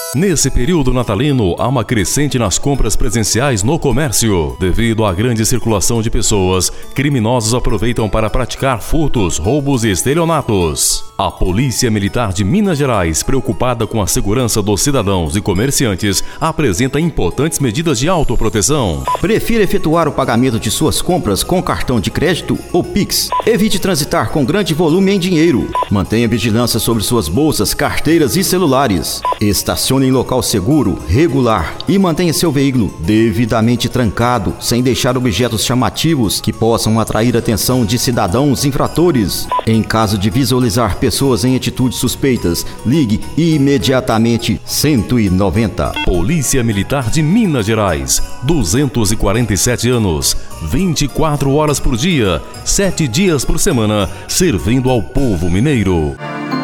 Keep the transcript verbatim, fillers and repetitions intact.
Nesse período natalino, há uma crescente nas compras presenciais no comércio. Devido à grande circulação de pessoas, criminosos aproveitam para praticar furtos, roubos e estelionatos. A Polícia Militar de Minas Gerais, preocupada com a segurança dos cidadãos e comerciantes, apresenta importantes medidas de autoproteção. Prefira efetuar o pagamento de suas compras com cartão de crédito ou Pix. Evite transitar com grande volume em dinheiro. Mantenha vigilância sobre suas bolsas, carteiras e celulares. Estacione em local seguro, regular e mantenha seu veículo devidamente trancado, sem deixar objetos chamativos que possam atrair a atenção de cidadãos infratores. Em caso de visualizar pessoas em atitudes suspeitas, ligue imediatamente cento e noventa. Polícia Militar de Minas Gerais, duzentos e quarenta e sete anos, vinte e quatro horas por dia, sete dias por semana, servindo ao povo mineiro.